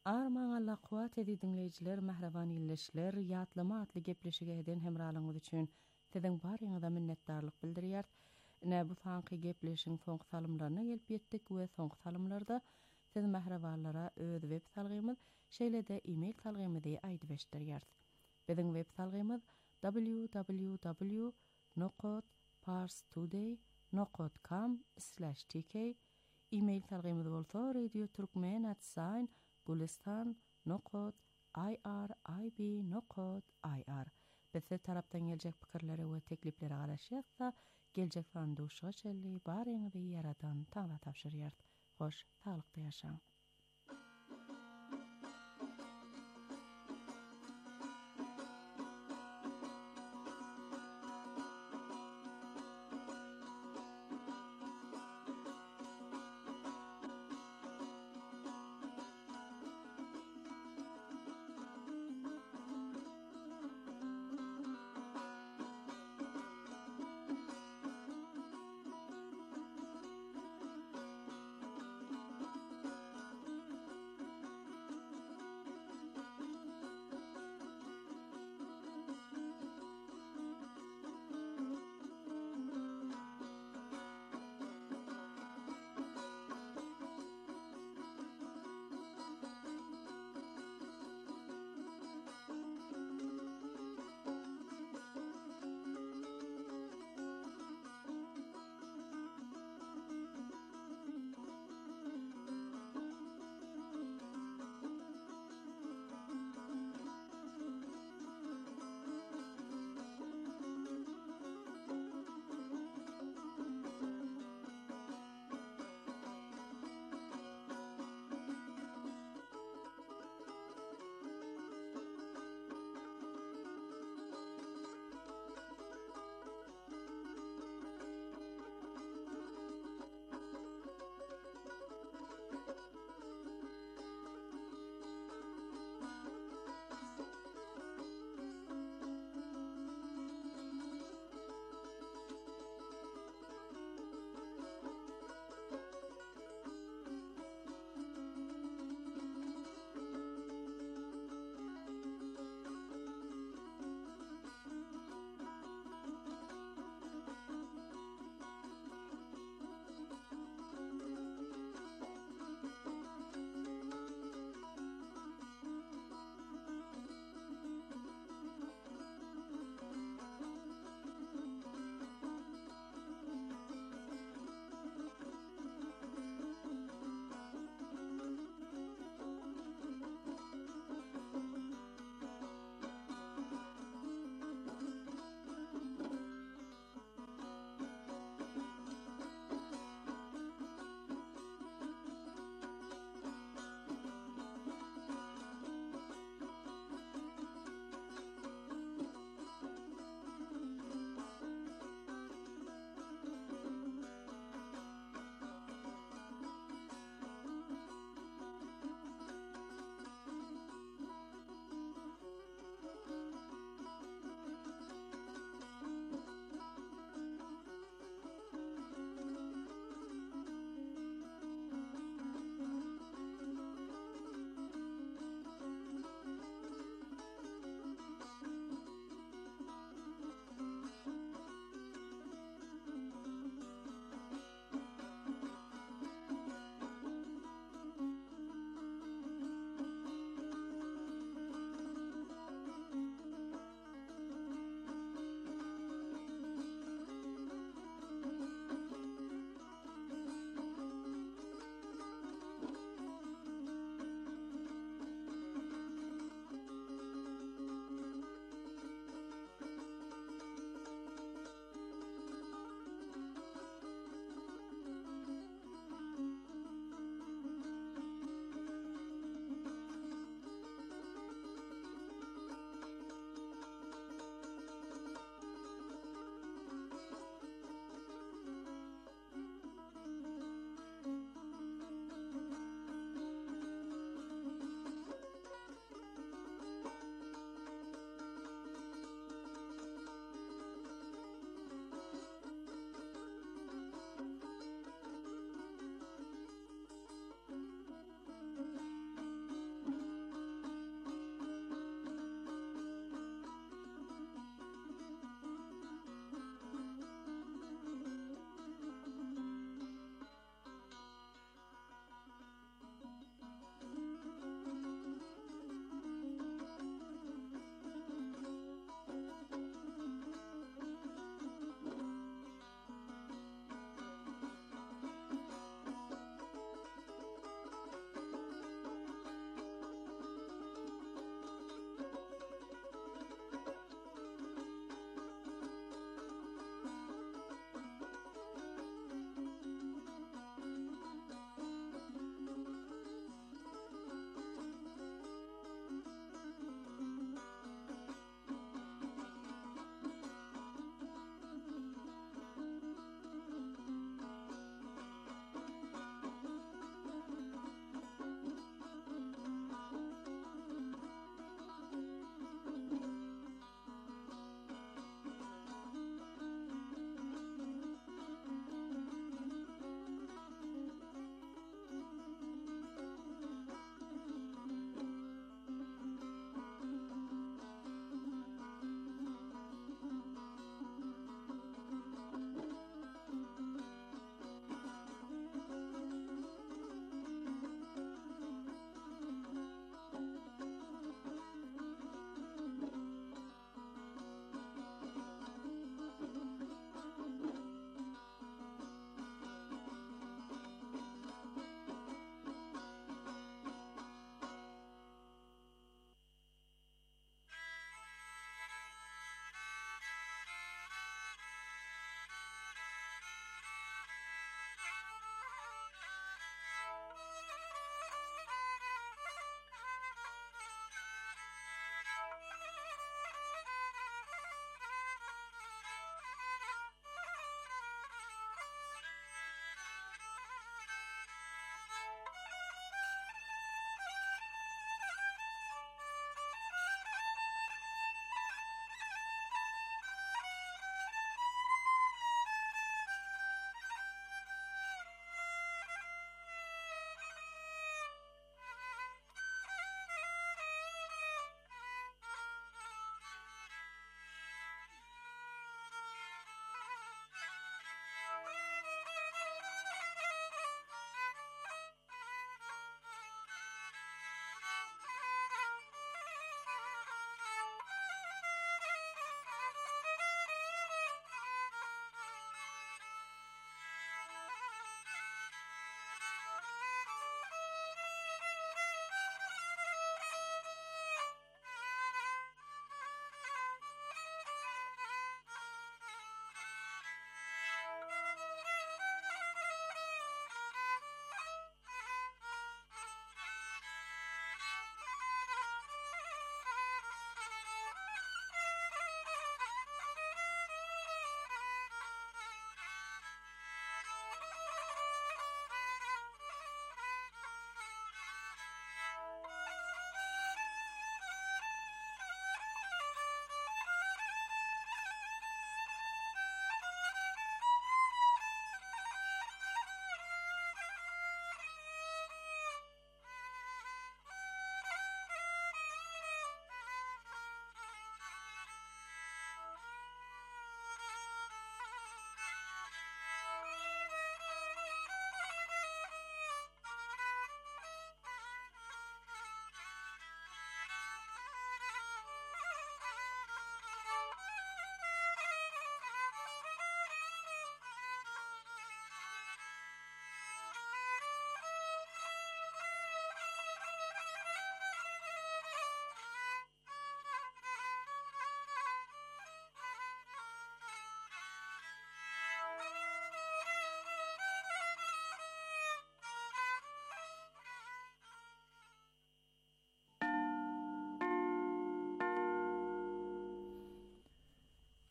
Armaň Allah kuwat edi dinleýijiler, mähreban ýyllşylar, ýatlama atly gepleşige eden hemralyňyz üçin siziň baryňyza minnetdarlyk bildirýär. Bu sanky gepleşiň soňky salymlaryna gelip ýetdik we soňky salymlarda siz mährebanlara öz web salgymyz, şeýle-de e-mail salgymyzy aýdyp eşdirýär. Biziň web salgymyz www.parstoday.com/tk. E-mail salgymyz bolsa radio-turkmen@gulistan.irib.ir. Bize tarapdan geljek pikirlere we tekliplere garaşýarsa, geljek sanduşyga çelli baryňyzy ýaradan taňa tapşyrýar. Hoş, taglykda ýaşaň.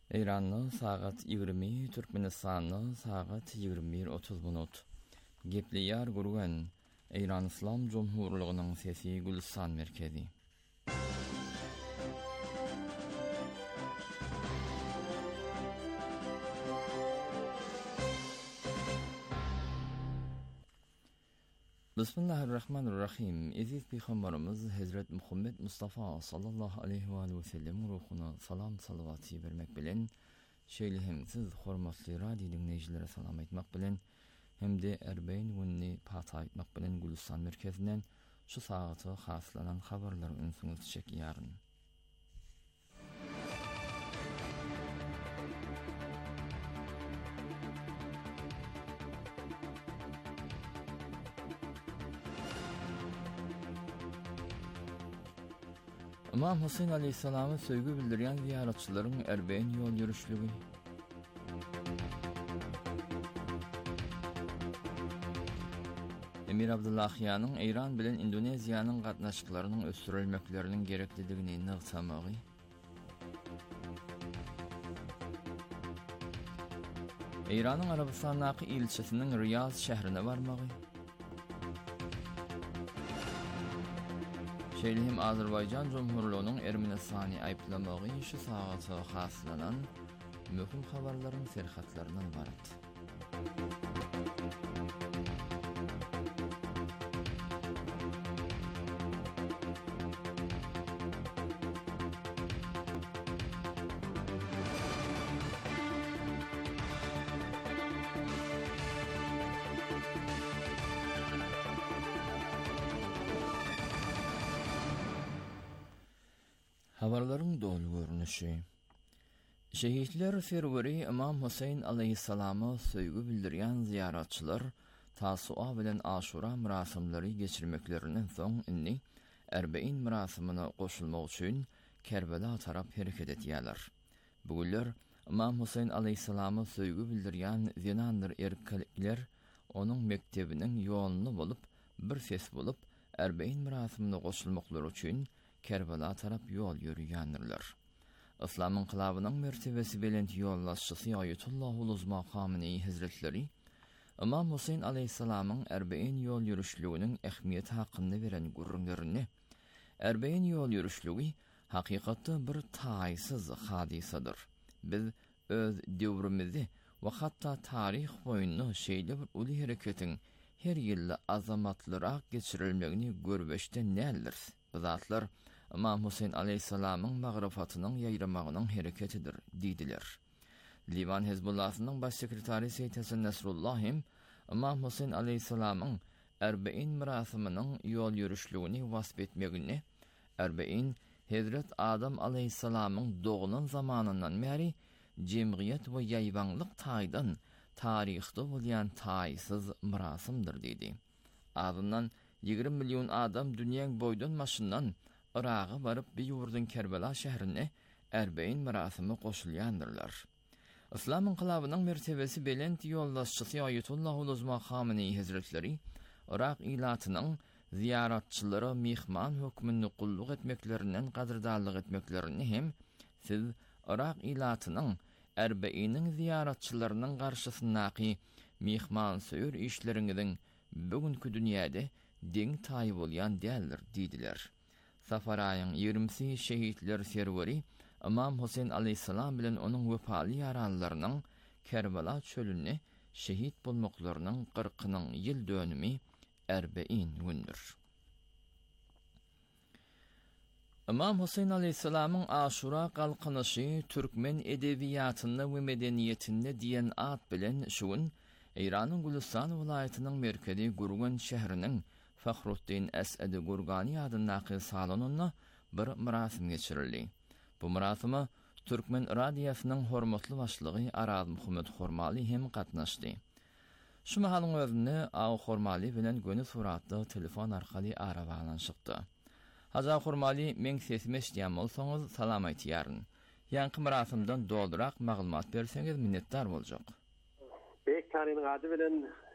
İranlı saat 20, Türkmenistanlı saat 21:30. Gepliyar gurgan İran İslam Cumhurluğu'nun sesi Gülistan merkezi. Bismillahirrahmanirrahim. Aziz Peygamberimiz Hazret Muhammed Mustafa sallallahu aleyhi ve sellem ruhuna salam salavati vermek bilen şeýle siz hormatly radio dinleýijilere salam etmek bilen hem de erbeýin günni pata etmek bilen Gülistan merkezinden şu saata haslanan habarlar ünsüňiz çekýäryn. İmam Hüseyin aleyhissalama söýgü bildirýän ziyaratçylaryň erbeýin ýol ýürüşligi. Emir Abdullahyanyň İran bilen Indoneziýanyň gatnaşyklarynyň ösdürilmekleriniň gereklidigini nygtamagy. İranyň Arabistandaky ilçesiniň Riyaz şäherine barmagy. Şeýlehim Azerbaýjan Cumhurluğunyň Ermenistany aýplamagy şu sagata haslanan möhüm habarlaryň serhatlarynyň barat. Habarlaryň dolu görnüşi. Şehitler serweri İmam Hüseyin aleyhissalama söýgü bildirýän ziyaratçylar Tasu'a bilen Aşura mirasimleri geçirmeklerinden soň inni erbeýin mirasimine goşulmak üçin Kerbela tarap hereket etýärler. Bugünler İmam Hüseyin aleyhissalama söýgü bildirýän zinandyr erkekler onuň mektebiniň ýoluny bolup bir ses bolup erbeýin mirasimine goşulmaklary üçin Kerbela tarap ýol ýürüýändirler. İslamyň kylabynyň mertebesi bilen ýollaşçysy Ayetullah Uluzma Khamenei Hazretleri İmam Hüseyin aleyhissalamyň erbeýin ýol ýürüşliginiň ähmiýeti hakynda beren gurrunlaryny erbeýin ýol ýürüşligi hakykatda bir taýsyz hadisadyr. Biz öz döwrümizde we hatda taryh boýunda şeýle bir uly hereketiň her ýyly azamatlyrak geçirilmegini görbeşde näldiriz. Zatlar İmam Hüseyin aleyhissalamyň magryfatynyň ýaýramagynyň hereketidir diýdiler. Livan Hezbollahynyň baş sekretary Seýid Hasan Nasrullahym İmam Hüseyin aleyhissalamyň erbeýin mirasiminiň ýol ýürüşligini wasp etmegini, erbeýin Hazret Adam aleyhissalamyň doğunan zamanyndan bäri jemgyýet we ýaýwanlyk taýdan taryhda bolýan taýsyz mirasimdir diýdi. Azyndan 20 milyon adam dünýäň boýdan maşyndan Iraga baryp bir ýurdun Kerbela şäherine erbeýin mirasimy goşulýandyrlar. İslamyň kylabynyň mertebesi bilen ýollaşçysy Ayetullah Uluzma Khamenei Hazretleri Irak ilatynyň ziyaratçylary mihman hökmüni gulluk etmeklerinden gadyrdarlyk etmeklerini hem siz Irak ilatynyň erbeýiniň ziyaratçylarynyň garşysyndaky mihman söýür işleriňiziň bugünkü dünýäde deň taýy bolýan däldir diýdiler. Safaraýyň 20-si şehitler serweri İmam Hüseyin aleyhissalam bilen onuň wefaly ýaranlarynyň Kerbela çölüne şehit bolmaklarynyň 40-nyň ýyl dönümi erbeýin gündür. İmam Hüseyin aleyhissalamyň Aşura galkynysy türkmen edebiýatynda we medeniýetinde diýen at bilen şugun İranyň Gülistan welaýatynyň merkezi Gurgan şäheriniň Fahruddin Esed Gurgani adyndaky salonunda bir mirasim geçirildi. Bu mirasimy Türkmen radiosynyň hormatly başlygy Araz Muhammed Hormali hem gatnaşdy. Şu mahalyň özünde Aw Hormali bilen gönül suratly telefon arkaly arabalanşykdy. Haza Hormali men sesimi eşdýän bolsaňyz salam aýtýaryn. Ýanky mirasimden doldurak maglumat berseňiz minnetdar boljak. Bek tanyň ady bilen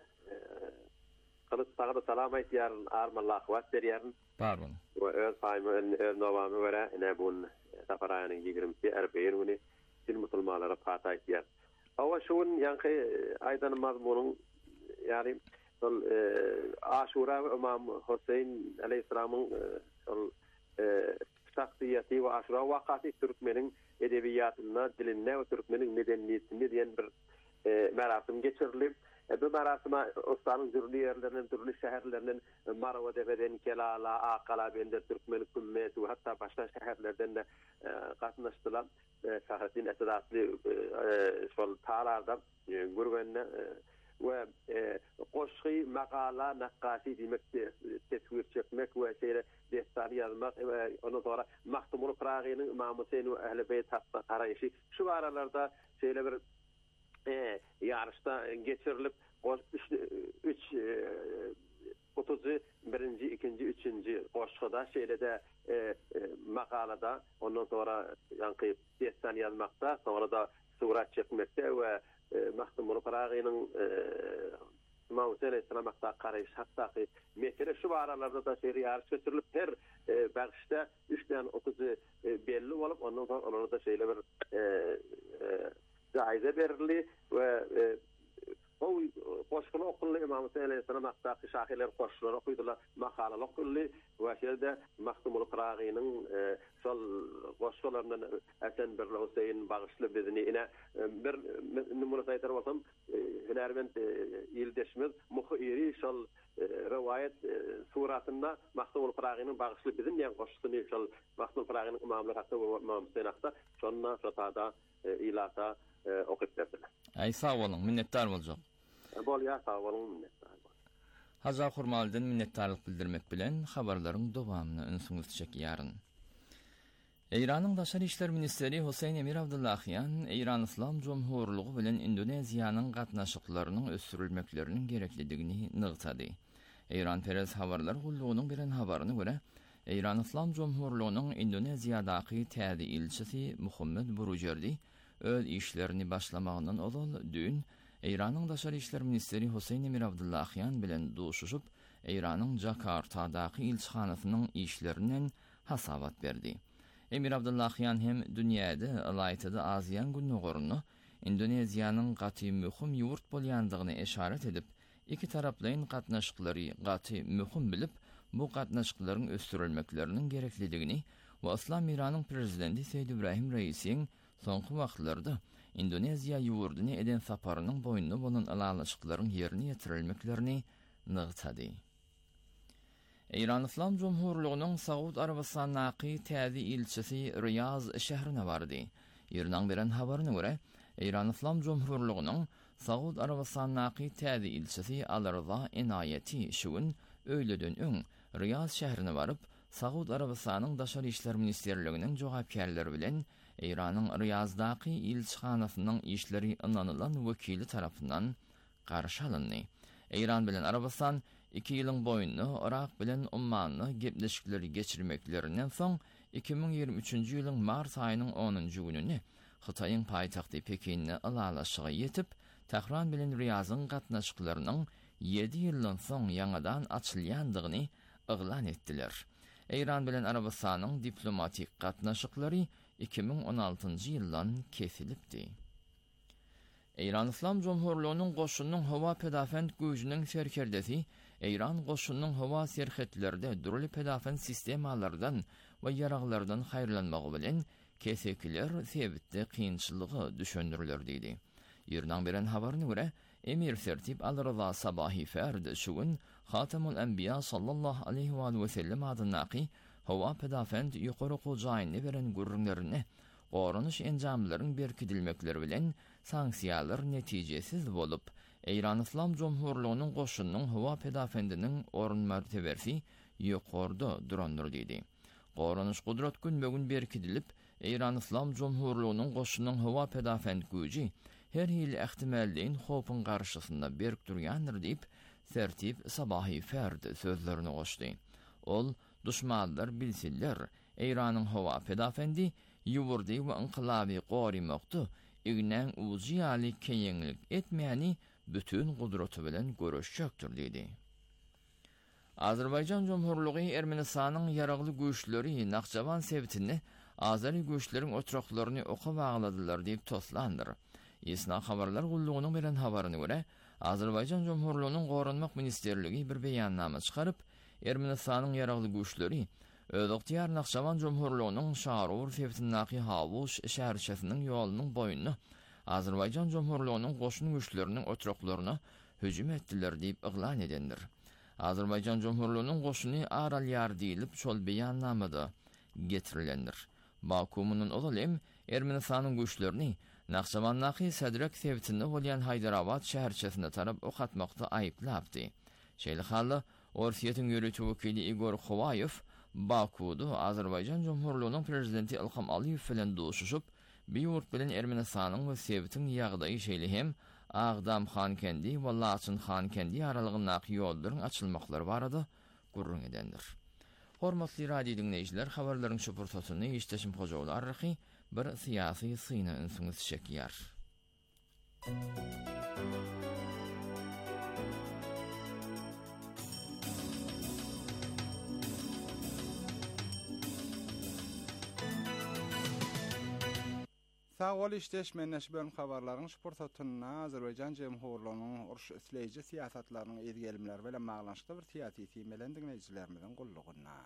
Kılıç sağa da salam aýtýaryn, armallah wagt berýäryn. Pardon. Ve öz saýmy öz nowamy göre ene bun Safaraýanyň 20-si erbeýin güni din musulmanlara fatayt yer. Awa şuun yankı aydan mazmunun yani Aşura İmam Hüseyin aleyhisselamın şahsiyeti ve Aşura vakati Türkmenin edebiyatına, diline ve Türkmenin medeniyetine diyen bir merasim geçirilip bu merasima ustanın türlü yerlerinin, türlü şehirlerinin Marwa Deve'den, Kelala, Akala, Bender, Türkmen Kümmet ve hatta başka şehirlerden de katnaştılar. Şahretin esadatlı tararda gurbenine ve qoşqi makala naqashi demek tesvir çekmek ve şeyle destani yazmak ve ondan sonra Mahtumul Qaragi'nin İmam Hüseyin ve Ehl-i Beyt hatta arayışı şu aralarda şeyle bir yarışta geçirilip 31. 2. 3. qoşqida şeyle de makalada ondan sonra yankı destani yazmakta sonra da surat çekmekte ve Mahtumul Qaragi'nin İmam Hüseyin Aleyhisselam'a karayış hatta ki mesele şu aralarda da seyri yarış götürülüp her bağışta 3'ten 30 belli olup ondan sonra onlara da şeyle bir caize verildi ve o qoşqulu okullu İmam Hüseyin Aleyhisselam'a şahiler qoşquları okuydular, makalalar okullu ve şeyde Mahtumul Qaragi'nin sol qoşqularından Hasan bir Hüseyin bağışlı bizni ine bir numara saytar olsam hünermend ildeşimiz muhiri sol rivayet suratında Mahtumul Qaragi'nin bağışlı bizni yani qoşqusunu sol Mahtumul Qaragi'nin imamları hakkı ve İmam Hüseyin hakkı şonna şatada ilata okuyup verdiler. Ay sağ olun, minnettar boljak. Bol ya sağ olun, minnettar. Haza Hurmaldan minnettarlyk bildirmek bilen habarlaryň dowamyny ünsüňiz çekýäryn. Eýranyň Daşary işler ministeri Husayn Emir Abdullahyan Eýran Islam Jomhurlugy bilen Indoneziýanyň gatnaşyklarynyň ösürilmekleriniň gereklidigini nygtady. Eýran Perez habarlar gullugynyň bilen habaryna görä, Eýran Islam Jomhurlugynyň Indoneziýadaky täze ilçisi Muhammed Burujerdi öz işlerini başlamagyndan ol dün Eýranyň Daşary işler ministeri Husayn Emir Abdullahyan bilen duşuşup Eýranyň Jakartadaky ilçihanasynyň işlerinden hasabat berdi. Emir Abdullahyan hem dünýäde alaytyda Aziýan günnügorunu Indoneziýanyň gaty möhüm ýurt bolýandygyny eşaret edip, iki taraplyň gatnaşyklary gaty möhüm bilip, bu gatnaşyklaryň ösürilmekleriniň gereklidigini we İslam Iranyň prezidenti Seýid Ibrahim Reisiň soňky wagtlarda Indoneziýa ýurduny eden saparynyň boýnuny bolan alalaşyklaryň ýerine ýetirilmeklerini nygtady. Eýran Islam Jomhurlugynyň Saud Arabistanyny täze ilçesi Riyaz şäherine bardy. Ýerden beren habaryna görä, Eýran Islam Jomhurlugynyň Saud Arabistanyny täze ilçesi Al-Rıza enayeti şuun öýleden öň Riyaz şäherine baryp, Saud Arabistanynyň Daşary işler ministerliginiň jogapkärleri bilen Eýranyň Riyazdaky ilçihanasynyň işleri ynanylan wekili tarapyndan garşy alyndy. Eýran bilen Arabistan 2 ýylyň boýunly Irak bilen Ommany gepleşikleri geçirmeklerinden soň 2023-nji ýylyň mars aýynyň 10-njy gününi Hytaýyň paýtagty Pekinne alalaşyga ýetip, Tehran bilen Riýazyň gatnaşyklarynyň 7 ýyldan soň ýangadan açylýandygyny eglan etdiler. Eýran bilen Arabistanyň diplomatik gatnaşyklary 2016-njy ýyldan kesilipdi. Eýran Islam Jomhurlugynyň goşunynyň hawa pedafend güýjüniň serkerdesi Eýran goşunynyň hawa serhetlerinde durly pedafend sistemalardan we ýaraglardan haýrlanmagy bilen kesekiler sebitde kynçylygy düşündüriler diýdi. Ýerden beren habaryna görä, Emir Sertip Al-Rıza Sabahi Ferd şuun Hatemul Enbiya sallallahu aleyhi ve sellem adynaky hawa pedafend ýokary gojaýyny beren gurrunlaryny goranyş enjamlaryň berkidilmekleri bilen sanksiýalar netijesiz bolup, Eýran Islam Jomhurlugynyň goşunynyň hawa pedafendiniň orun mertebesi ýokarda durandyr diýdi. Goranyş gudrat günbegün berkidilip, Eýran Islam Jomhurlugynyň goşunynyň hawa pedafend güýji her hili ähtimalliň hopun garşysynda berk durýandyr diýip, Sertip Sabahi Ferd sözlerini goşdy. Ol, düşmanlar bilsinler, Eýranyň hawa pedafendi ýurdy we inqilaby gorymokdy, ignen uziýaly keňlik etmäni bütün gudraty bilen görüşjekdir diýdi. Azerbaýjan Jomhurlugy Ermenistanyň ýaragly güýçleri Nakçavan sebitini Azeri güýçleriň otraklaryny oka bagladylar diýip toslandyr. Isna habarlar gullugynyň beren habaryna görä, Azerbaýjan Jomhurlygynyň Gorunmak Ministerligi bir beýannama çykaryp, Ermenistanyň ýaragly güýçleri öz yktyar Nakşavan Jomhurlygynyň Şarur Fevtinnaky Havuş şäherçesiniň ýolunyň boýuny Azerbaýjan Jomhurlygynyň goşun güýçleriniň otraklaryna hüjüm etdiler diýip yglan edendir. Azerbaýjan Jomhurlygynyň goşuny aral ýar diýilip şol beýannamada getirilendir. Bakumunun olalem Ermenistanyň güýçlerini Nakşavannaky Sedrek Fevtinni bolýan Haydarabad şäherçesine tarap okatmakda aýyplapdy. Şeýle hally Orsiýetiň ýörüçi wekili Igor Khovayew Bakuda Azerbaýjan Jomhurlygynyň prezidenti Ilham Aliýew bilen duşuşyp, Biýurt bilen Ermenistanyň we Sevtiň ýagdaýy şeýle hem Agdam Xankendi we Laçyn Xankendi aralygyndaky ýollaryň açylmaklary barada gurrun edendir. Hormatly radio dinleýijiler, habarlaryň şu pursatyny işdeşim hojaglar arky bir syýasy syna ünsüňiz çekýär. Sağ ol işdeşmenleş bölüm habarlaryň şportatyna Azerbaýjan Jomhurlygynyň uruş isleýiji siýasatlarynyň edgelimleri bilen maglanyşykda bir syýasy temelen dinleýijilerimiziň gullugyna.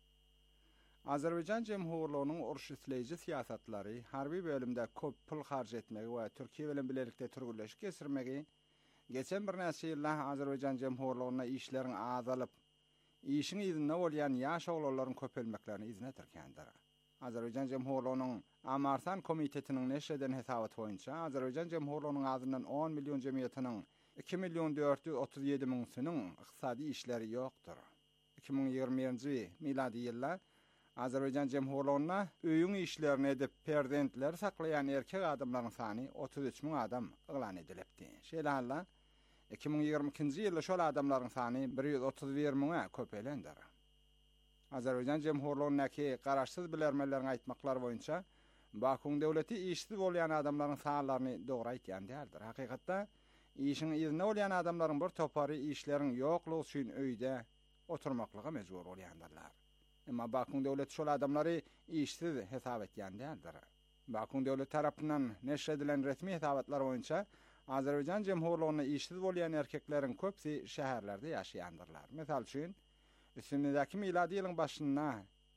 Azerbaýjan Jomhurlygynyň uruş isleýiji siýasatlary harby bölümde köp pul harj etmegi we Türkiýe bilen bilelikde türgüleşik geçirmegi geçen bir näçe ýyllar Azerbaýjan Jomhurlygyna işleriň azalyp, işiň ýyzyna bolýan ýaş oglalaryň köpelmeklerini izletirkendir. Azerbaýjan Jomhurlygynyň Amarsan komitetiniň neşreden hesabat boýunça Azerbaýjan Jomhurlygynyň azyndan 10 million jemgyýetiniň 2.437.000 synyň ykdysady işleri ýokdur. 2020-nji miladi ýylda Azerbaýjan Jomhurlygyna öýüň işlerini edip perdentler saklayan erkek adamlaryň sany 33.000 adam yglan edilipdi. Şeýle halla 2022-nji ýylda şol adamlaryň sany 131.000-a köpelendir. Azerbaýjan Jomhurlygynyň garaşsyz bilermelerini aýtmaklary boýunça Bakuň döwleti işsiz bolýan adamlaryň sanlaryny dogry aýtýan däldir. Hakykatda işiň ýerine bolýan adamlaryň bir topary işleriň ýoklugy üçin öýde oturmaklyga mejbur bolýandylar. Emma Bakuň döwleti şol adamlary işsiz hesap etýän däldir. Bakuň döwleti tarapyndan neşredilen resmi hesabatlar boýunça Azerbaýjan Jomhurlygyny işsiz bolýan erkekleriň köpsi şäherlerde ýaşaýandyrlar. Mesal üçin, üstündäki miladi ýylyň başynda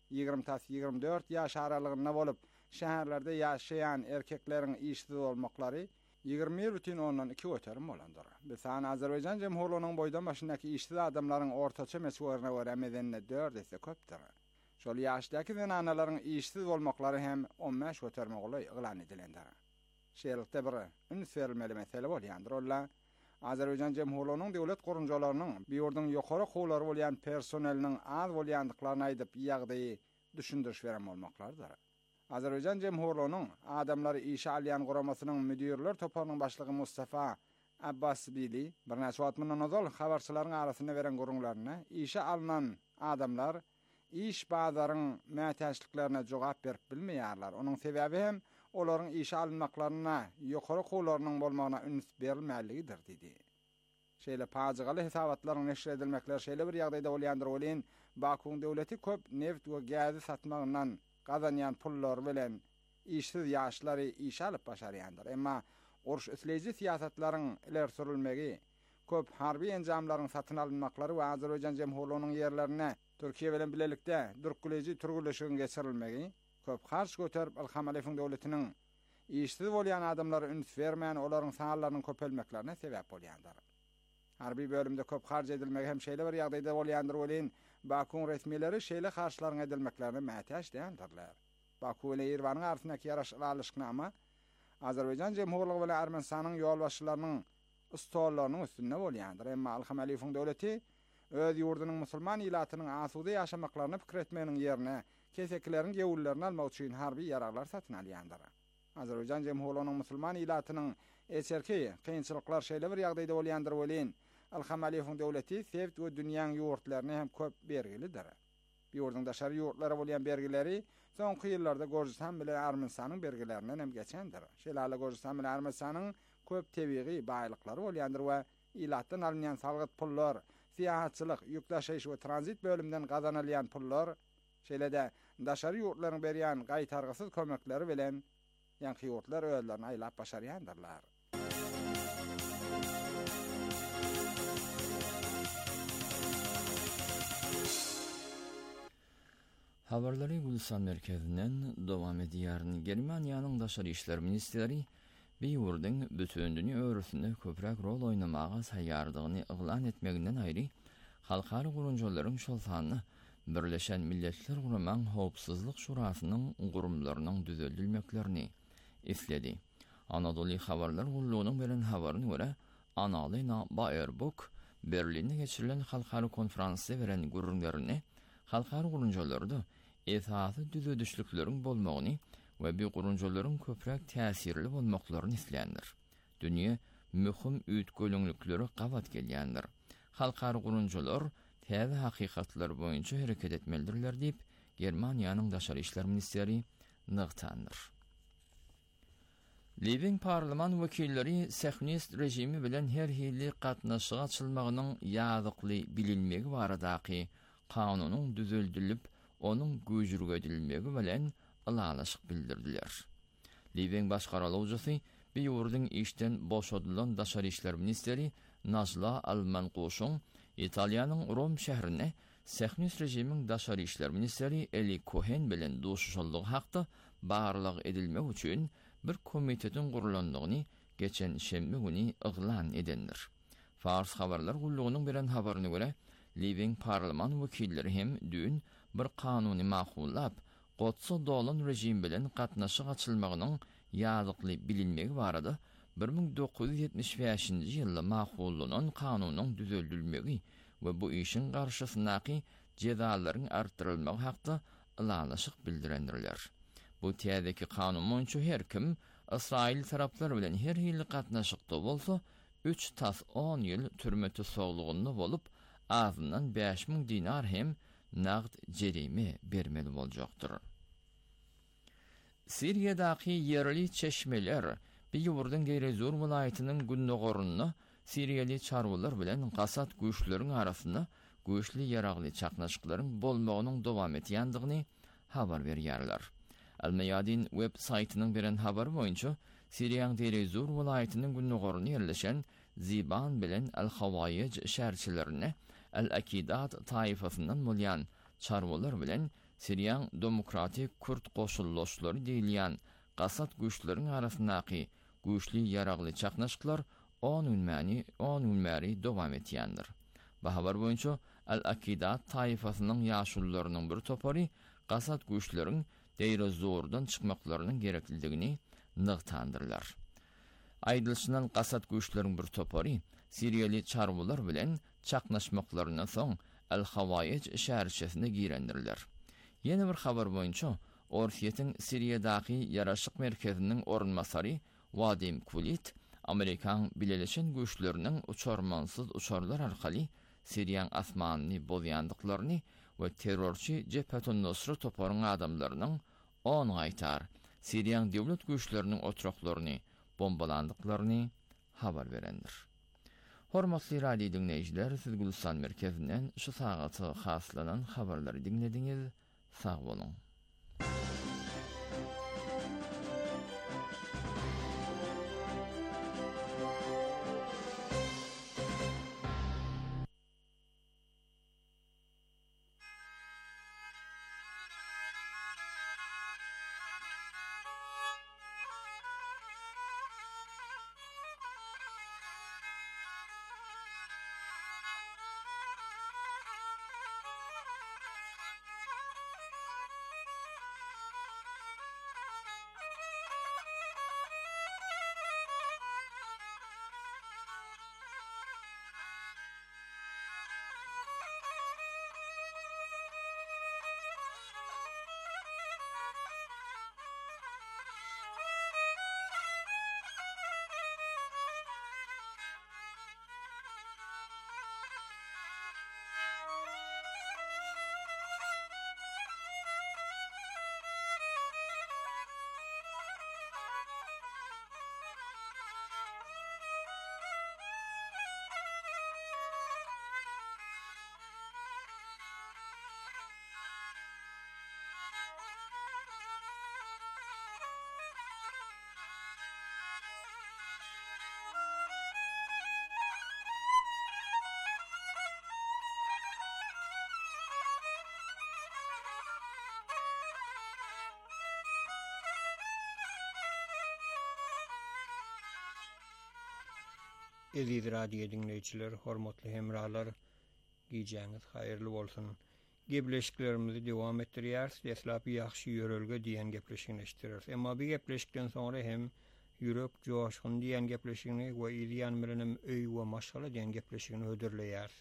20-24 ýaş aralygynda bolup şäherlerde ýaşaýan erkekleriň işsiz bolmaklary 20,2 göterim bolandyr. Besan Azerbaýjan Jomhurlygynyň boýdan başyndaky işsiz adamlaryň ortaça mesguruna görä medenne 4 есе köpdir. Şol ýaşdaky zananalaryň işsiz bolmaklary hem 15 göterme goly yglan edilendir. Şeýlelikde bir üns berilmeli mesele bolýandyr. Ola Azerbaýjan Jomhurlygynyň döwlet gurunjalarynyň biýordyň ýokary howlary bolýan personeliniň az bolýandyklaryny aýdyp ýagdaýy düşündiriş beren bolmaklardyr. Azerbaýjan Jomhurlygynyň adamlary işe alýan guramasynyň müdirler toparynyň başlygy Mustafa Abbasbili bir näçe wagt mundan ozal habarçylaryň arasynda beren gurunlaryna işe alynan adamlar iş bazaryň mätäçliklerine jogap berip bilmeýärler. Onuň sebebi hem olaryň işe alynmaklaryna ýokary howlarynyň bolmagyna üns berilmäligidir dedi. Şeýle paýagaly hesabatlaryň neşr edilmekler şeýle bir ýagdaýda bolýandyr bolýan Bakuň döwleti köp neft we gazy satmagyndan gazanýan pullar bilen işsiz ýaşlary iş alyp başarýandyr. Emma uruş isleýiji siýasatlaryň ileri sürülmegi, köp harby enjamlaryň satyn alynmaklary we Azerbaýjan Jomhurlygynyň ýerlerine Türkiýe bilen bilelikde dürküleji türgüleşigin geçirilmegi, köp harç göterip Ilham Aliýewiň döwletiniň işsiz bolýan adamlary üns bermän olaryň sanlarynyň köpelmeklerine sebäp bolýandyr. Harby bölümde köp harç edilmegi hem şeýle bir ýagdaýda bolýandyr bolýan Bakuň resmileri şeýle harçlaryň edilmeklerine mätäç däldirler. Baku ile Ýerwanyň arasyndaky ýaraşyknama Azerbaýjan Jomhurlygy bilen Ermenistanyň ýol başçylarynyň ustollarynyň üstünde bolýandyr. Emma Ilham Aliýewiň döwleti öz ýurdunyň musulman ýylatynyň asuda ýaşamaklaryny pikir etmegiň ýerine kesekleriň gewullerini almak üçin harby ýaraglar satyn alýandyr. Azerbaýjan Jomhurlygynyň musulman ýylatynyň eserki kynçylyklar şeýle bir ýagdaýda bolýandyr bolýan Ilham Aliýewiň döwleti Sevt we dünýäň ýurtlaryna hem köp bergilidir. Ýurdun daşary ýurtlara bolýan bergileri soňky ýyllarda Gürjistan bilen Ermenistanyň bergilerinden hem geçendir. Şeýle Gürjistan bilen Ermenistanyň köp tebigy baýlyklary bolýandyr we ýylatdan alynýan salgyt pullar, siýahatçylyk, ýükdaşyş we tranzit bölümden gazanylýan pullar, şeýle-de daşary ýurtlaryň berýän gaýtargysyz kömekleri bilen ýanky ýurtlar özlerini aýlap başarýandyrlar. Habarlary Gülsan merkezinden dowam edýärni. Germaniýanyň daşary işler ministri bir ýurdyň bütünlüğini öwrüsinde köprek rol oynamaga saýardygyny yglan etmeginden aýry halkary gurunjalaryň şol sanyny Birleşen Milletler Guramaň Howpsuzlyk Şurasynyň gurumlarynyň düzeltilmeklerini isledi. Anadolu Habarlar Gullugynyň beren habaryna görä, Annalena Baerbock Berlinde geçirilen halkary konferansy beren gurumlaryny halkary gurunjalarda esasy düzedişlikleriň bolmagyny we bir gurunjalaryň köprek täsirli bolmaklaryny islendir. Dünýä möhüm üýtgölüňlikleri gabat gelýändir. Halkary gurunjalar täze hakykatlar boýunça hereket etmelidirler diýip Germaniýanyň daşary işler ministri nygtandyr. Living parlament wekilleri sehnist rejimi bilen her hili gatnaşyga açylmagynyň ýazykly bilinmegi baradaky kanunyň düzeltilip onuň güýjürge edilmegi bilen ylanyşyk bildirdiler. Living başgaralawjysy bir ýurdyň işden boşadylan daşary işler ministri Najla Al-Manquşyň Italiýanyň Rom şäherine sehnist rejimiň daşary işler ministri Eli Cohen bilen duşuşallygy hakda barlyk edilmek üçin bir komitetiň gurulandygyny geçen şembe güni yglan edendir. Fars habarlar gullugynyň beren habaryna görä, Living parlament wekilleri hem dün bir kanuny maqullap, Gotsa dolan rejim bilen gatnaşyk açylmagynyň ýazykly bilinmegi barada 1975-nji ýylda maqullanan kanunyň düzeltilmegi we bu işin garşysynaky jezalaryň artdyrylmagy hakda ylanyşyk bildirendirler. Bu täzeki kanun boýunça her kim Israil tarapları bilen her ýyly gatnaşykda bolsa 3-10 ýyl türmeti soglugynda bolup azyndan 5000 dinar hem nagd jerime bermeli boljakdyr. Siriýadaky yerli çeşmeler bir ýurdyň Geýrezur vilayatynyň Günnogorunda Siriýali çarwalar bilen gasat güýçleriň arasynda güýçli ýaragly çaknaşyklaryň bolmagynyň dowam etýändigini habar berýärler. Al-Mayadin web saytynyň beren habary boýunça Siriýanyň Geýrezur vilayatynyň Günnogorunda ýerleşen Ziban bilen Al-Hawaij şäherçilerine Al-Akidat taifasyndan bolýan çarwalar bilen Siriýan Demokratik Kürt goşullaşlary diýilýän gasat güýçleriň arasyndaky güýçli ýaragly çaknaşyklar 10 ünmäri dowam etýändir. Bu habar boýunça Al-Akidat taifasynyň ýaşullarynyň bir topary gasat güýçleriň Deýrezurdan çykmaklarynyň gerekliligini nygtandyrlar. Aýdylşynan gasat güýçleriň bir topary Siriýali çarwalar bilen çaknaşmaklaryna soň Al-Hawaij şäherçesine girendirler. Ýene bir habar boýunça Orfiýetiň Siriýadaky ýaraşyk merkeziniň orunmasary Vadim Kulit Amerikan Birleşen Güýçleriniň uçarmansyz uçarlar arkaly Siriýan asmanyny bozýandyklaryny we terrorçy Jephatun Nusra toparyň adamlarynyň 10 gaýtar Siriýan döwlet güýçleriniň otraklaryny bombalandyklaryny habar berendir. Hormatly radio dinleýijiler, siz Gülsan merkezinden şu sagaty haslanan habarlary dinlediňiz. Sağ bolun. Eziz radio dinleyijiler, hormatly hemralar, giýjäňiz haýyrly bolsun. Gepleşiklerimizi dowam etdirýäris, eslap ýaxşy ýörelge diýen gepleşigini eşitdirýäris. Emma bu gepleşikden soňra hem ýürek joşgun diýen gepleşigini we ýan bilen öý we maşgala diýen gepleşigini ödürleýäris.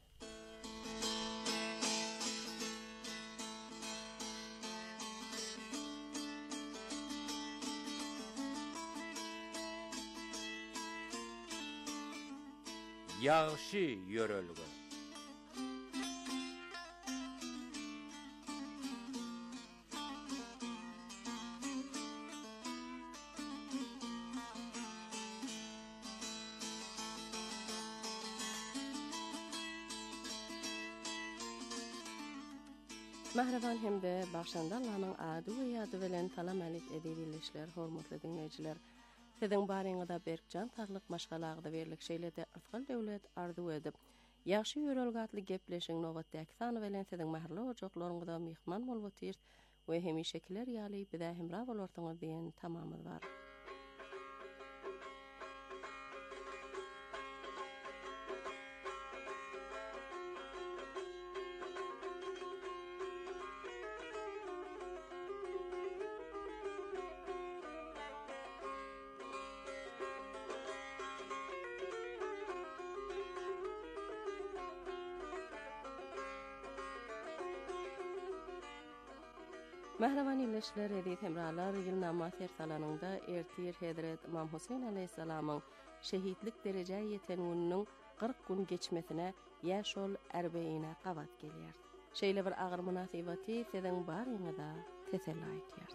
Ýaxşy ýörelge. Mahravan hemde başlandalanyň ady we ýady bilen salam alyk edilýärler, hormatly dinleýijiler. Sizin baryňyzda Berkcan tarlyk maşgalagda berilek şeýlede asgal döwlet arzu edip, ýaxşy ýörelge atly gepleşiň nowatdaky sany bilen sizin mahrly ojaklaryňyzda mihman bolýar we hemişekiler ýaly bize hemra bolarsyňyz diýen tamamyz bar. Mahravan illeşler edip hemralar ýylnama sersalanyňda ertir Hedret İmam Husayn aleyhissalamyň şehitlik derejäge ýeten gününiň 40 gün geçmesine ýaşol 40'ine gawat gelýär. Şeýle bir agyr munasabaty siziň baryňyzda teselli aýtýar.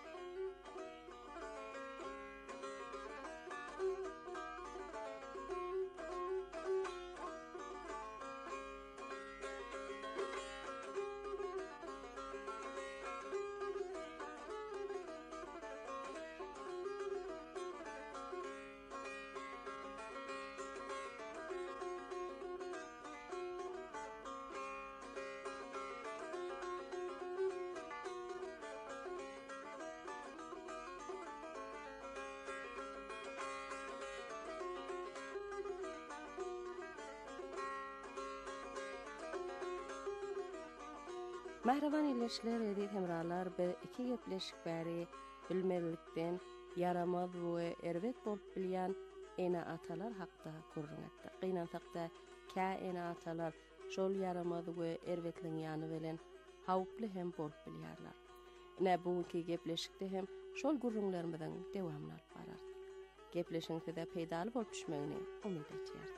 Mahravan illeşler edip hemralar bir iki gepleşik bäri bilmezlikden yaramaz we erwet bolup bilýän ene atalar hakda gurrunatdy. Gynansakda ka ene atalar şol yaramaz we erwetliň ýany bilen hawply hem bolup bilýärler. Ene buňky gepleşikde hem şol gurrunlarymyň dewamly alyp barar. Gepleşiň size peýdaly bolup düşmegini umyt etýär.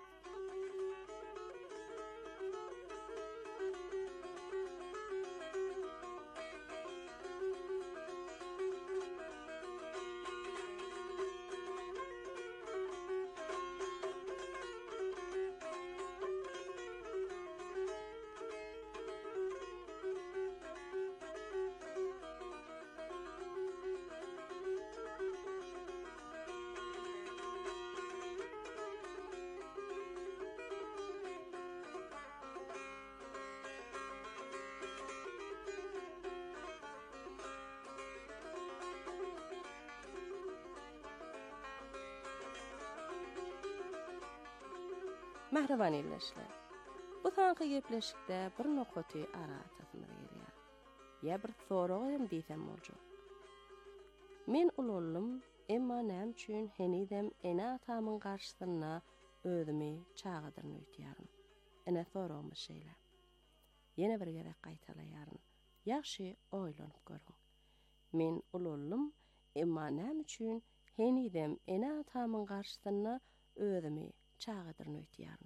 Mahravan illeşler. Bu sanky gepleşikde bir nokaty ara atymyz gelýär. Ýa bir sorag hem diýsem boljak. Men ulollum, emma näme üçin henidem ene atamyň garşysyna özümi çağdyrny öýtýärm. Ene soragmy şeýle. Ýene bir gerek gaýtalaýaryn. Ýaxşy oýlanyp görüň. Men ulollum, emma näme üçin henidem ene atamyň garşysyna özümi çağdyrny öýtýärm.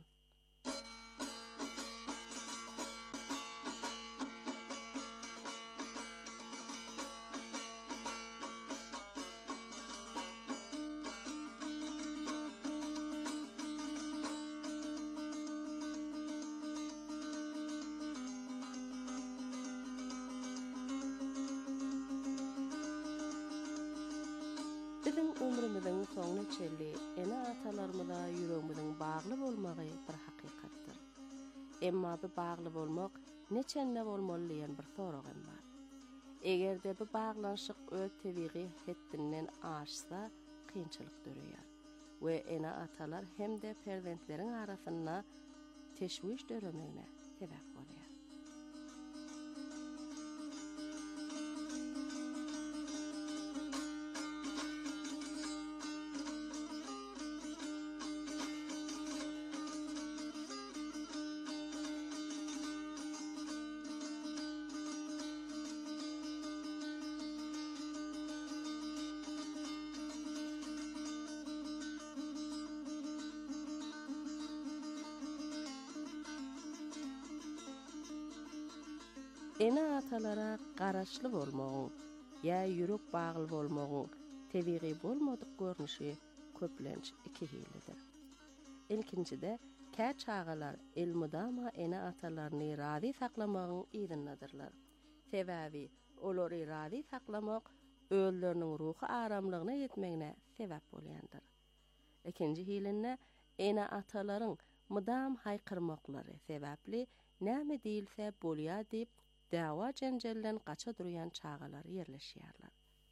Bizim ömrümizin soňuna çelli ene atalarymyza ýüregimiziň bagly bolmagy bir hakykatdyr. Emma bu bagly bolmak neçende bolmaly diýen bir soragym bar. Egerde bu baglanşyk öz tebigy hetdinden aşsa kynçylyk döreýär. we ene atalar hem de perventleriň arasynda teşwiş döremegine sebäp bolýar. Ene atalara garaşly bolmagyň, ýa ýürek bagly bolmagyň tebigy bolmadyk görnüşi köplenç iki hilidir. Ilkinçide kä çağalar elmudama ene atalaryny rady saklamagyň ýerindädirler. Sebäbi olary rady saklamak ölleriniň ruhy aramlygyna ýetmegine sebäp bolýandyr. Ikinji hilinne ene atalaryň mudam haýkyrmaklary sebäpli näme diýilse bolýar diýip dawa janjaldan gaça durýan çağalar ýerleşýärler.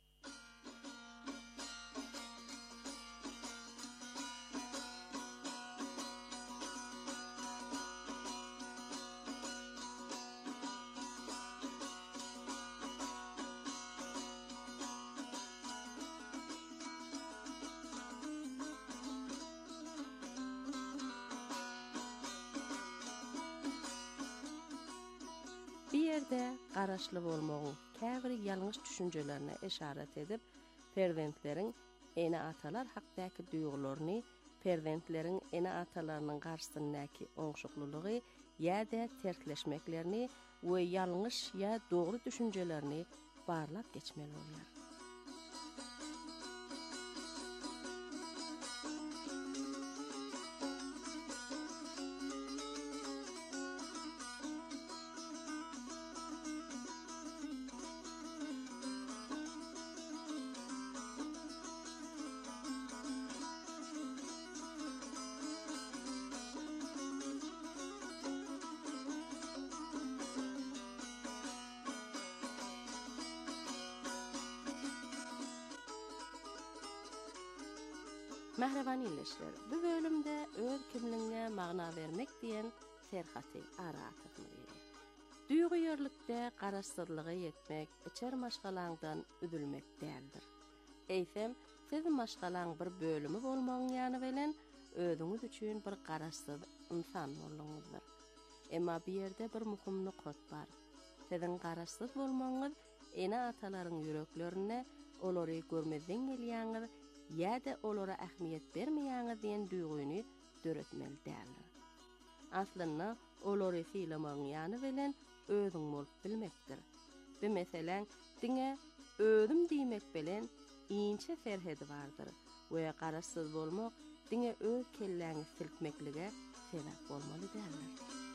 Bir yerde garaşly bolmagyň käbir ýalňyş düşünjelerine eşaret edip, perventleriň ene atalar hakdaky duýgularyny, perventleriň ene atalarynyň garşysyndaky oňşuklylygy ýa-da tertleşmeklerini we ýalňyş ýa dogry düşünjelerini barlap geçmeli bolýar. Mähreban illeşler, bu bölümde öz kimliğine magna vermek diyen serhaty aratypmy. Duýgu ýerlikde garaşsyzlyga ýetmek, içer maşgalaňdan üdülmek däldir. Eýsem, siz maşgalaň bir bölümi bolmagyň ýany bilen özüňiz üçin bir garaşsyz insan bolmagyňyzdyr. Emma bir ýerde bir muhim nukot bar. Siziň garaşsyz bolmagyňyz ene atalaryň ýüreklerine olary görmezden gelýäňiz ýa-da olara ähmiýet bermeýäňiz diýen duýguny döretmeli däldir. Aslynda olary fiýlamagyň ýany bilen özüň bolup bilmekdir. Bu meselen diňe özüm diýmek bilen inçe ferhedi bardyr we garaşsyz bolmak diňe öz kelläňi silkmeklige sebäp bolmaly däldir.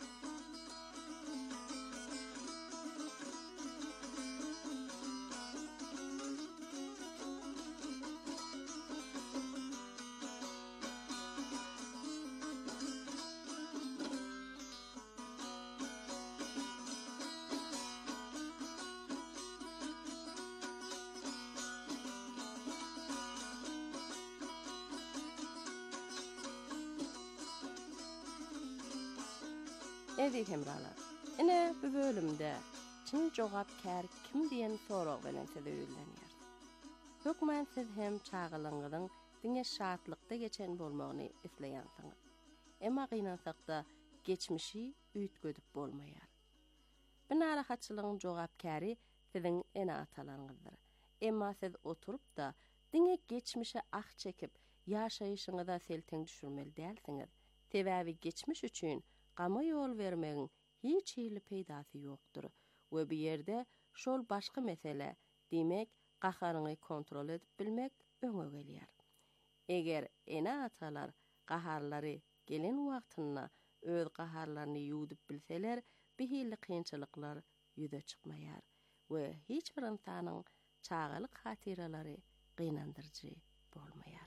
Ezi hemralar, ine bu bölümde çin jogapkär kim diýen sorag bilen size öýlenýär. Hökmen siz hem çağılyňyzyň diňe şatlykda geçen bolmagyny isleýänsiňiz. Emma gynansak-da geçmişi üýtgödüp bolmaýar. Bu narahatçylygyň jogapkäri siziň ene atalaryňyzdyr. Emma siz oturup da diňe geçmişe ah çekip ýaşaýyşyňyza selteň düşürmeli dälsiňiz. Sebäbi geçmiş üçin gama ýol vermegiň hiç hili peýdasy ýokdur we bir ýerde şol başga mesele, demek gaharyňy kontrol edip bilmek öňe gelýär. Eger ene atalar gaharlary gelen wagtyna öz gaharlaryny ýudup bilseler, bihili kynçylyklar ýüze çykmaýar we hiç bir insanyň çağalyk hatyralary gynandyrjy bolmaýar.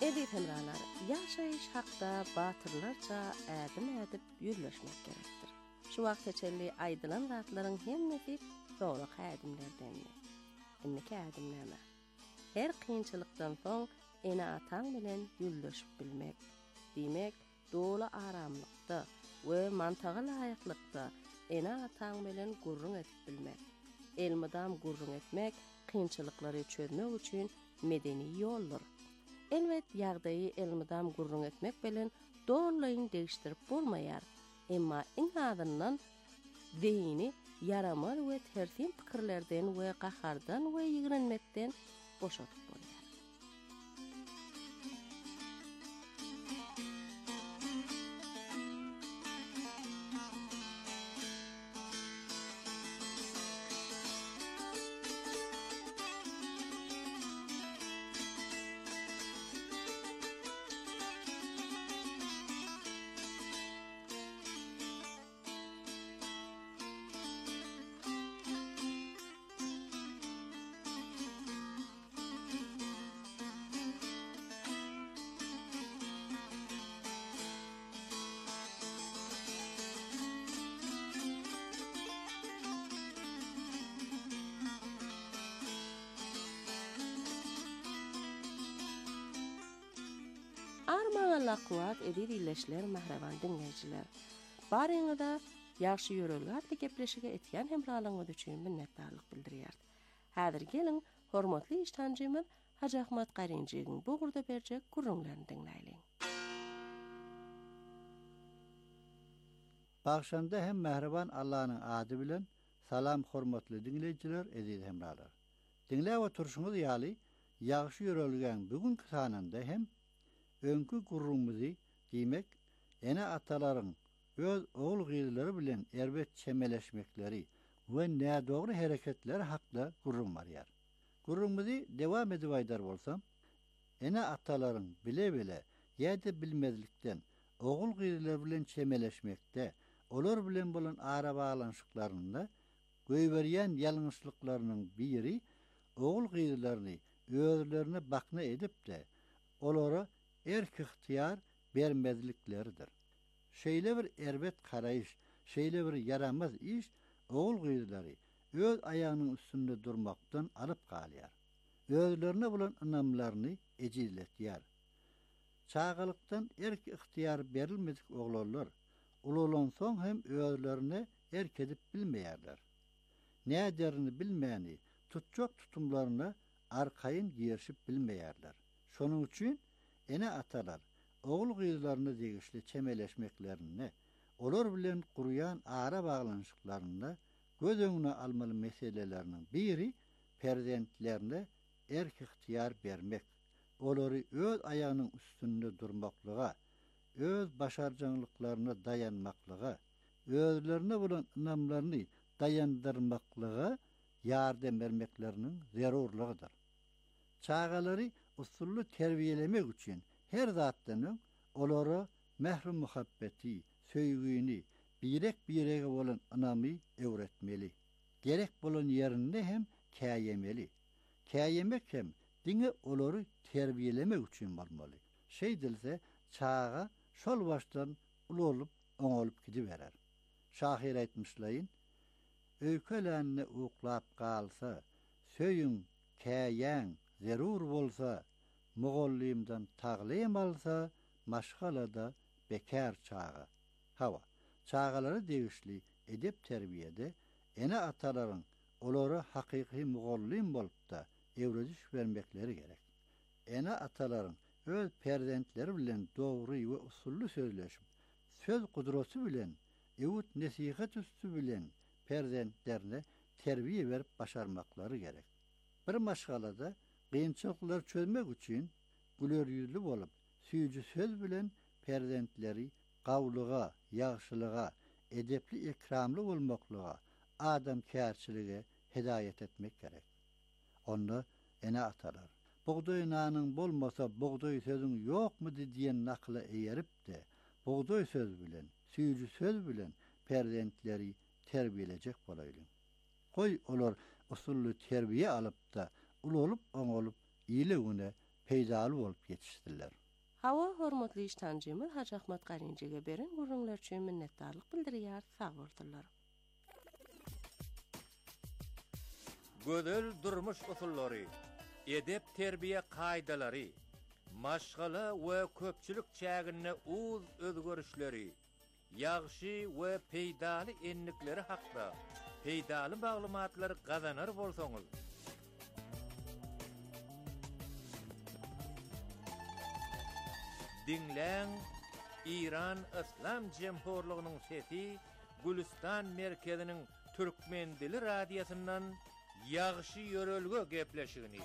Edip hemralar, yaşayış hakda batırlarca ädim edip yürleşmek gerektir. Şu wagt teçelli aydylan zatlaryň hemmesi doğru hädimlerdendir. Inniki hädimleme. Her kynçylykdan soň ene ataň bilen yürleşip bilmek, diýmek doly aramlykda we mantaga laýyklykda ene ataň bilen gurrun etip bilmek. Elmydam gurrun etmek kynçylyklary çözmek üçin medeni ýoldur. Elbet ýagdaýy elmydam gurrun etmek bilen doğrulyň değiştirip bolmaýar. Emma iň azyndan zihni yaramaz we tersin pikirlerden we gahardan we ýigrenmekden boşatyp bolýar. Armaňa kuwat edip illeşler mahraban dinleýijiler. Baryňyda ýaşy ýörelgärli gepleşige etýän hemralyňyz üçin minnetdarlyk bildirýär. Häzir gelin hormatly iştanjymyz Haji Ahmat Garynjiň bu gurda berjek gurrunlaryny dinleýilen. Bagşanda hem mehriban Allah'ın adı bilen salam hormatly dinleýijiler, aziz hemralar. Dinläp oturşuňyz ýaly ýaşy ýörelgen bugünkü sanynda hem öňkü gurrunmuzy diýmek, ene atalaryň öz oğul gyzlary bilen erbet çemeleşmekleri we nädogry hereketleri hakda gurrun barýar. Gurrunmuzy dewam edip aýdar bolsam, ene atalaryň bile ýa-da bilmezlikden oğul gyzlary bilen çemeleşmekde, olar bilen bolan ara baglanşyklaryny göýberýän ýalňyşlyklarynyň biri oğul gyzlaryny özlerine bakna edip de olara erk ihtiyar bermezlikleridir. Şeýle bir erbet garaýyş, şeýle bir yaramaz iş oğul gyzlary öz aýagynyň üstünde durmakdan alyp galýar. Özlerine bolan ynamlaryny ejizletýär. Çağalykdan erk ihtiyar berilmedik oglanlar ululan soň hem özlerine erk edip bilmeýärler. Näderini bilmäni tutjak tutumlaryna arkaýyn giyerşip bilmeýärler. Şonuň üçin ene atalar oğul gyzlaryny degişli çemeleşmeklerini, olar bilen guruyan ara baglanşyklaryny göz öňüne almaly meseleleriniň biri perzentlerine erk ihtiyar bermek, olary öz aýagynyň üstünde durmaklyga, öz başarjanlyklaryna dayanmaklyga, özlerine bolan ynamlaryny dayandyrmaklyga ýardam bermekleriniň zerurlygydyr. Çağalary usully terbiýelemek üçin her zatdan olara mehrum muhabbeti, söýgüni, birege bolan ynamy öwretmeli. Gerek bolan ýerinde hem käýemeli. Käýemek hem diňe olary terbiýelemek üçin bolmaly. Şeý dilse çağa şol başdan ululup oňalyp gidiberer. Şahir aýtmyşlaýyn, öýkelenni uklap galsa, söýüň käýäň zerur bolsa, mugollimdan taglim alsa, maşgalada bekar çağı. Hawa, çağalary degişli edep terbiýede ene atalaryň olara hakyky mugollim bolup da ewrediş bermekleri gerek. Ene atalaryň öz perzentleri bilen dogry we usully sözleşip, söz gudraty bilen, ewut nesihat üstü bilen perzentlerine terbiýe berip başarmaklary gerek. Bir maşgalada kynçylyklar çözmek üçin güler ýüzlü bolup, süýjü söz bilen perzentleri gawlyga, ýagşylyga, edepli ikramly bolmaklyga, adam kärçilige hidaýet etmek gerek. Onda ene atalar, buğdoy nanyň bolmasa buğdoy sözüň ýokmudy diýen nakly eýerip de, buğdoy söz bilen, süýjü söz bilen perzentleri terbiýelejek bolaýlyň. Goý olar usully terbiýe alyp da ululup oňalyp iýiligine peýdaly bolup ýetişdiler. Hawa hormatly iştancymyz Hacı Ahmet Garinjige beren gurrunlar üçin minnetdarlyk bildirýär. Sag bolsunlar. Gödel durmuş usullary, edep terbiye kaydalary, maşgala we köpçülik çägine uz özgörüşleri, ýagşy we peýdaly enlikleri hakda peýdaly maglumatlary gazanar bolsaňyz, dinleň İran İslam Jemhurlygynyň sesi Gülistan merkeziniň Türkmen dili radiýasyndan ýagşy ýörelge gepleşigini.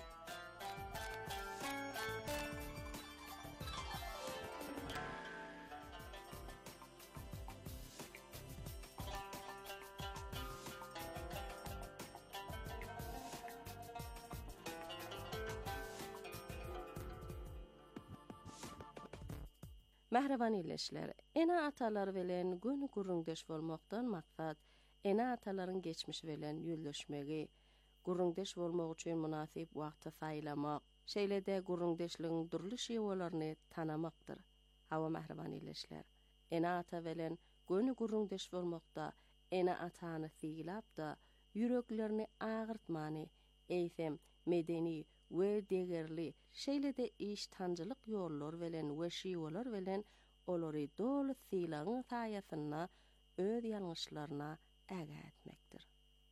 Mehreban illeşler, ene atalar bilen gün gurrundeş bolmakdan maksat, ene atalaryň geçmiş bilen ýüzleşmegi, gurrundeş bolmak üçin münasip wagty saýlamak, şeýlede gurrundeşligiň durluş ýewlerini tanamakdyr. Hawa mehreban illeşler, ene ata bilen gün gurrundeş bolmakda, ene atany siýlap da, ýüreklerini agyrtmany, eýsem medeni we degerli şeýlede iş tanjylyk ýollar bilen we şiýolar bilen olary dolu siýlagyň saýasyna öz ýalňyşlaryna äge etmekdir.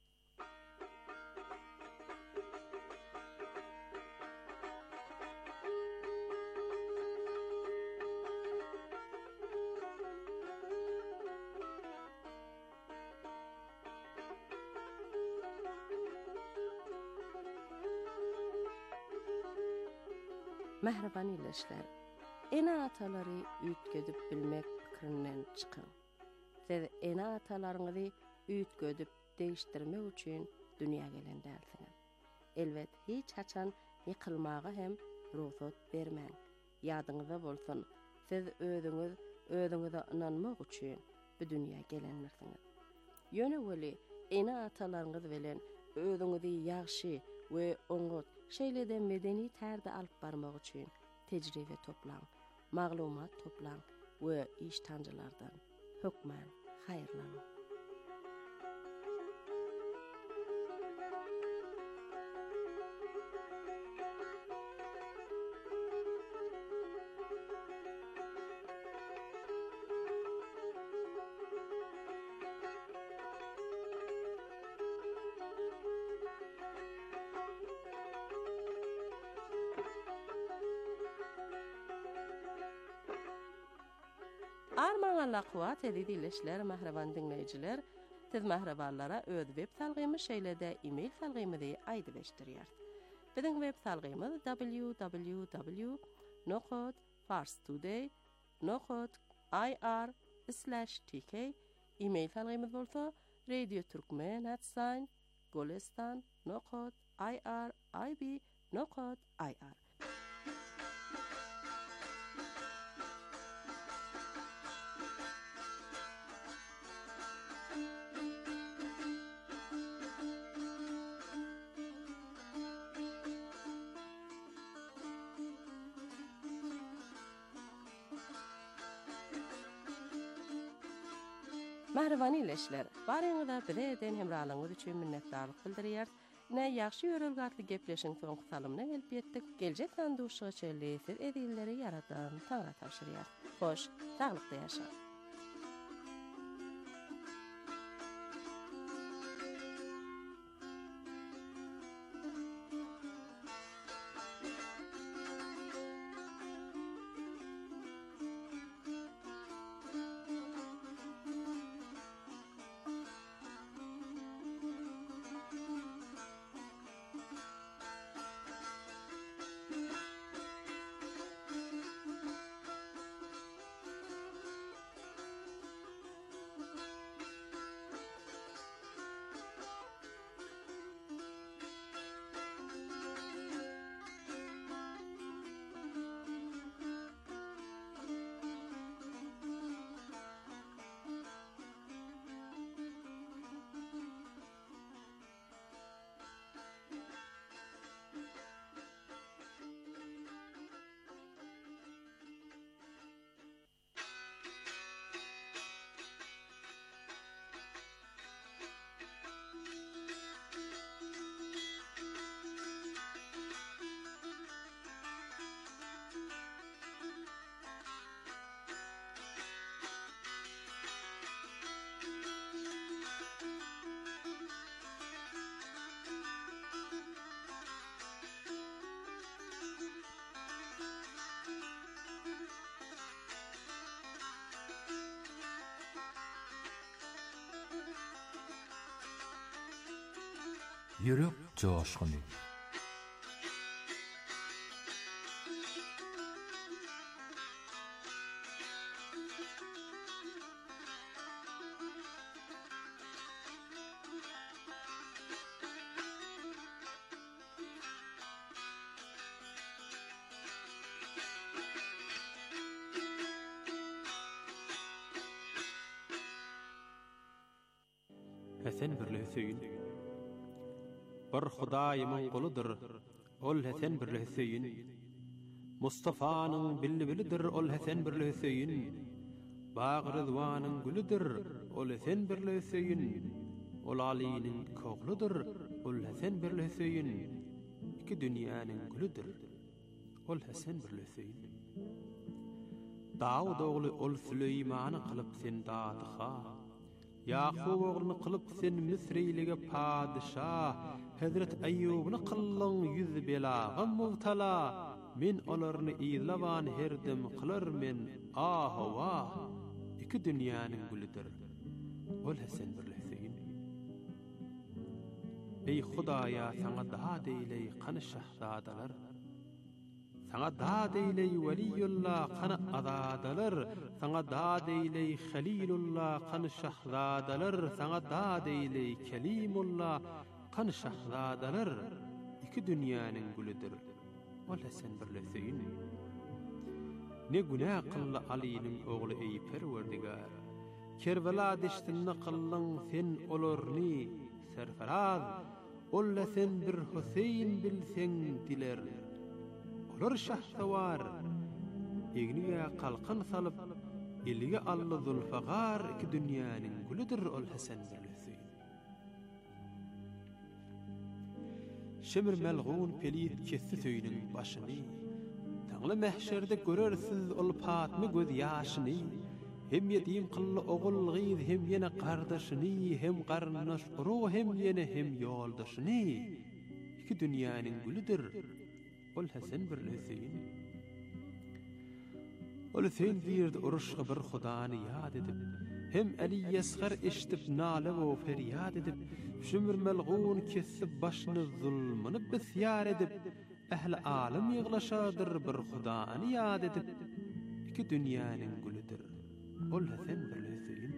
Mehreban illeşler, ene atalary üýtgedip bilmek pikirinden çykyň. Siz ene atalaryňyzy üýtgedip değişdirmek üçin dünýä gelendäsiňiz. Elbet hiç haçan ýykylmagy hem ruhsat bermäň. Ýadyňyzda bolsun, siz özüňize inanmak üçin bu dünýä gelenlersiňiz. Ýöne weli ene atalaryňyz bilen özüňizi ýagşy we oňat şeýlede medeni tärde alyp barmak üçin tejribe toplaň, maglumat toplaň we iş tanjylardan hökmän haýyrlanyň. Arman Allah kuvat edileşler mehreban dinleyijiler, siz mehrebanlara öz web salgymy şeýlede e-mail salgymyzy aýdyp beşdirýär. Biziň web salgymyz www.farstoday.ir/tk. E-mail salgymyz bolsa radioturkmen@golestan.ir/ib.ir. Mehreban illeşler, baryňyza bize eden hemralygyňyz üçin minnetdarlyk bildirýär. Ne ýagşy ýörelge atly gepleşiň soňky salymyna gelip ýetdik. Geljek sanduşyga çelleýär, edilleri ýaratan taňra taşyrýar. Hoş, saglykda ýaşa. Yürek coşkunu. Hesen birle Hüseyin. Bir Hudaýymyň guludyr, ol Hesen birle Hüseyin. Mustafanyň bilbilidir, ol Hesen birle Hüseyin. Bagy Rıdwanyň gülüdir, ol Hesen birle Hüseyin. Ol Aliýiň kogludyr, ol Hesen birle Hüseyin. Iki dünýäniň gülüdir, ol Hesen birle Hüseyin. Dawud ogly ol Süleýmany kılıp sen dadyha. Yaqub oğlunu kılıp sen Misrilige padişah, Hazret Eyyub'nu kıllın yüz belağa mubtala, min olarını izlavan herdim kılar men ahova. İki dünyanın gülüdür, ol Hasan birle Hüseyin. Ey Hudaya sana daha deyley kanı şahzadalar, sana da deyley veliyullah kana azadalar, sana da deyley halilullah kana şahzadalar, sana da deyley kelimullah kana şahzadalar. İki dünyanın gülüdür, ol Hasan birle Hüseyin. Ne günah kıllı Ali'nin oğlu ey Perverdigar, Kerbela deştinne kıllın sen olurni serfaraz, olla sen bir Hüseyin bilsen diler. Olur şahsavar, egniye kalkan salıp, ilge allı zulfagar, iki dünyanın gülüdür ol Hasan birle Hüseyin. Şemir melğun pelit kessi söyünün başını, Tanlı mehşerde görersiz ol Fatma göz yaşını, hem yedim kıllı oğul gıyız hem yine kardeşini, hem karnaş uru hem yine hem yoldaşını, iki dünyanın gülüdür ol Hasan birle Hüseyin. Ol Hüseyin birdi uruşga bir Hudany yad edip, hem Ali yesgar eşitip nale ve feryad edip, şümür melğun kesip başını zulmını bisyar edip, ehl alem yığlaşadır bir Hudany yad edip, iki dünyanın gülüdür ol Hasan birle Hüseyin.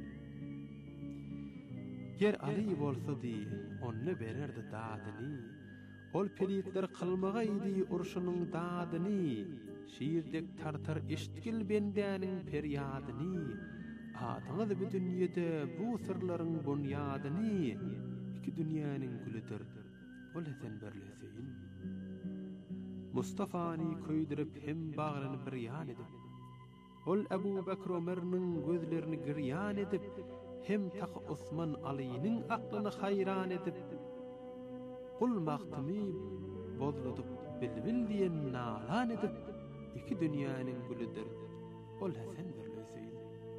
Yer Ali bolsa di onu bererdi dadyny, ol pelitler kılmagaydy urşunyň dadyny, şiirdek tartar eşitgil bendäniň peryadyny, adyňyz bu dünýede bu sırlaryň bunyadyny, iki dünýäniň gülüdür ol Hasan birle Hüseyin. Mustafany köýdirip hem bagyny bir ýan edip, ol Ebu Bekr Ömer'niň gözlerini giryan edip, hem tak Osman Ali'niň aklyny hayran edip, Kul maktumi bozulup bilbil diyen nalan edip, iki dünyanın gülüdür ol Hasan birle Hüseyin.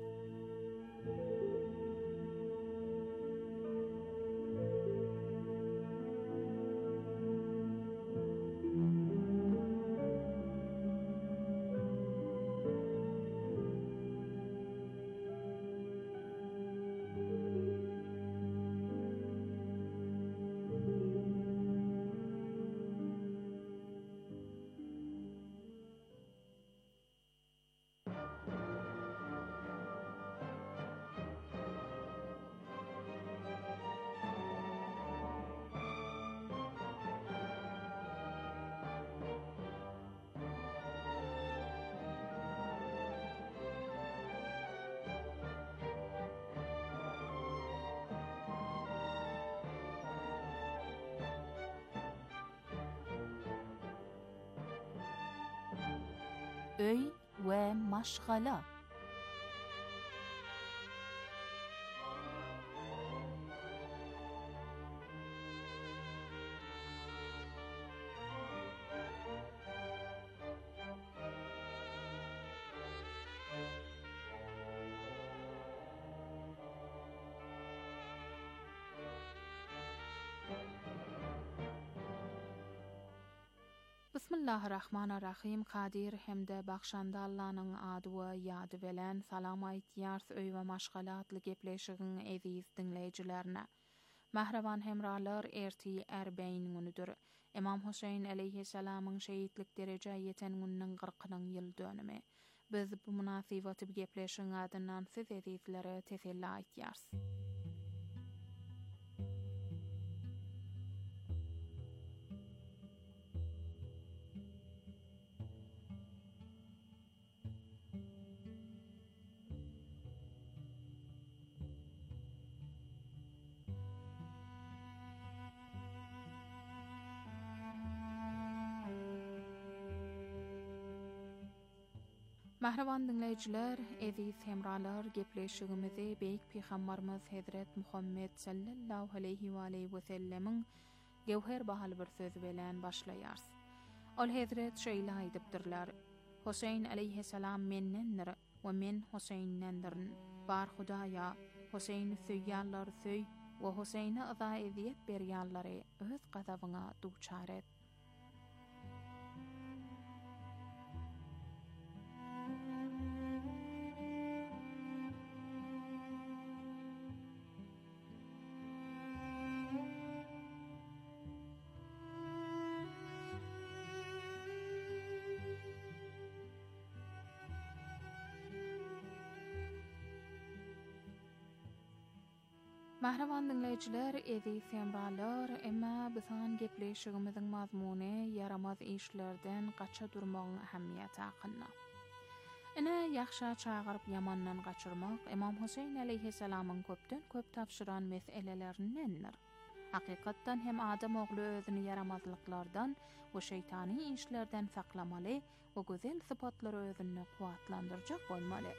Öy ve maşgala. Bismillahirrahmanirrahim. Kadir hemde bakşanda Allah'ın adı ve yadı bilen salam aytýars öý we maşgalatly gepleşigiň eziz dinleýijilerine. Mahravan hemralar erti erbeyn günüdür. İmam Hüseyin aleyhisselamın şehitlik derece yeten gününün 40-nyň ýyl dönümi. Biz bu münasibaty gepleşiň adyndan siz edýärlere teselli aýtýarys. Mahravan dinleyijiler, eziz hemralar, gepleşigimizi Beýik Peýgamberimiz Hazret Muhammed sallallahu aleyhi ve sellemiň gewher bahaly bir sözi bilen başlaýarys. Ol Hazret şeýle aýdypdyrlar: Husayn aleyhissalam mennendir we men Husayn'nendirin. Bar Hudaýa, Husayn söýýärler söý we Husayn'a aza eziyet berýärleri öz gazabyna duçar et. Mahravan dinleyijiler, eziz hemralar, emma bisan gepleşigimiziň mazmuny yaramaz işlerden gaça durmagyň ähemmiýeti hakynda. Ine ýakşa çagyryp yamandan gaçyrmak İmam Hüseyin aleyhissalamyň köpden köp tapşyran meselelerindendir. Hakykatdan hem adam ogly özüni yaramazlyklardan we şeytani işlerden saklamaly we gözel sypatlary özüni kuwatlandyrjak bolmaly.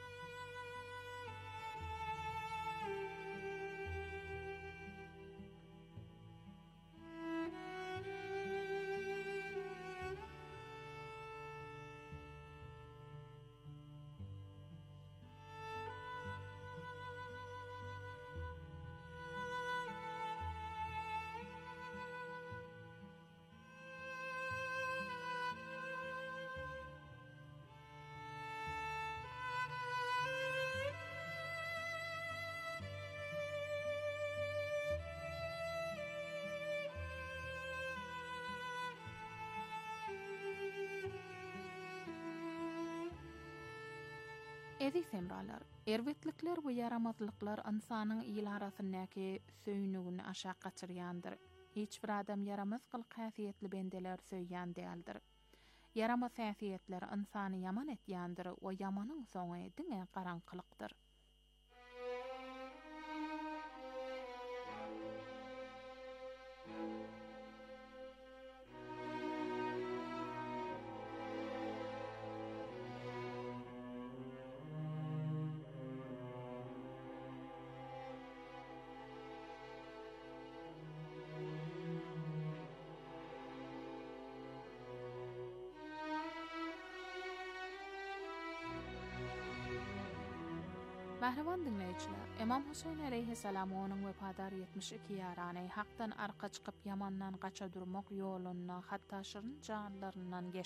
Eziz hemralar, erwetlikler we yaramazlyklar insanyň ýyl arasyndaky söýnügini aşağı gaçyrýandyr. Hiç bir adam yaramaz gyl häsiýetli bendeler söýýän däldir. Yaramaz häsiýetler insany yaman etýändir we yamanyň soňy diňe garaňkylykdyr. Mahravan dinleyijiler, İmam Hüseyin aleyhissalam onuň wepadar 72 ýarany hakdan arka çykyp yamandan gaça durmak ýoluna hatda şyryn janlaryndan